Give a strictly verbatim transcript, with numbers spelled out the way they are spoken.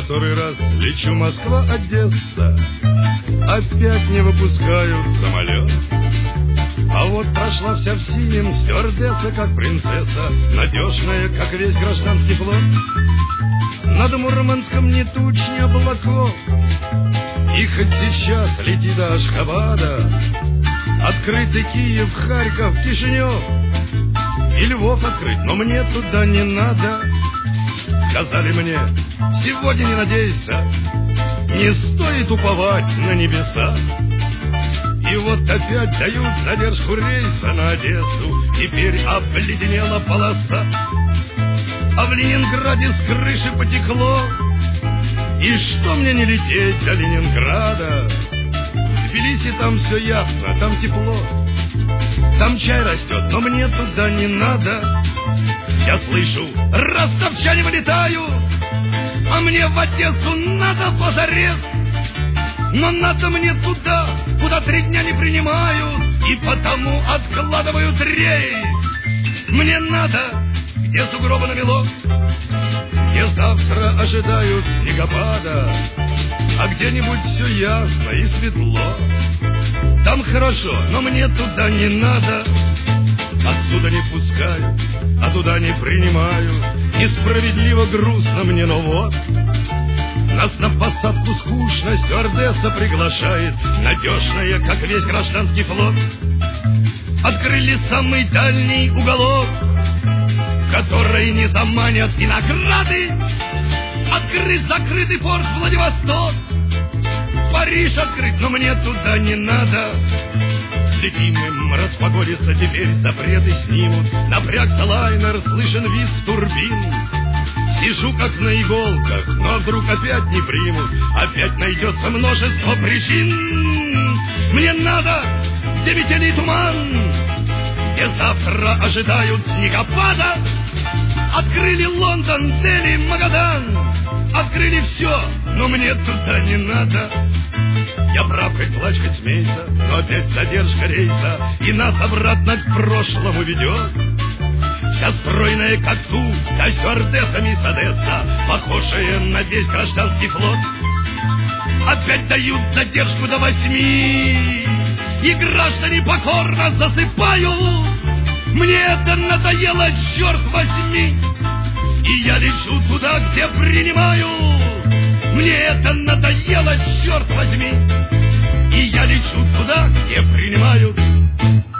который раз лечу Москва-Одесса, опять не выпускают самолет. А вот прошла вся в синем стюардесса, как принцесса, надежная, как весь гражданский флот. Над Мурманском ни туч, ни облаков, и хоть сейчас лети до Ашхабада, открытый Киев, Харьков, Кишинев и Львов открыть, но мне туда не надо. Сказали мне, сегодня не надейся, не стоит уповать на небеса. И вот опять дают задержку рейса на Одессу, теперь обледенела полоса. А в Ленинграде с крыши потекло, и что мне не лететь до Ленинграда? В Тбилиси там все ясно, там тепло, там чай растет, но мне туда не надо. Я слышу, ростовчане вылетают, а мне в Одессу надо позарез. Но надо мне туда, куда три дня не принимают, и потому откладывают рейс. Мне надо, где сугробы намело, где завтра ожидают снегопада, а где-нибудь все ясно и светло. Там хорошо, но мне туда не надо. Отсюда не пускают, а туда не принимают. Несправедливо грустно мне, но вот нас на посадку скучно стюардесса приглашает, надежная, как весь гражданский флот. Открыли самый дальний уголок, который не заманят и награды. Открыт закрытый порт Владивосток, Париж открыт, но мне туда не надо. Летим им, распогодится теперь, запреты снимут, напрягся лайнер, слышен визг турбин. Сижу как на иголках, но вдруг опять не примут, опять найдется множество причин. Мне надо, где метели туман, где завтра ожидают снегопада. Открыли Лондон, Дели, Магадан, открыли все, но мне туда не надо. Я прав, хоть плачь, хоть смейся, но опять задержка рейса, и нас обратно к прошлому ведет. Вся стройная, как ту, да стюардессами с Одесса, похожая на весь гражданский флот. Опять дают задержку до восьми, и граждане покорно засыпают. Мне это надоело, черт возьми, и я лечу туда, где принимают. Мне это надоело, черт возьми, и я лечу туда, где принимают.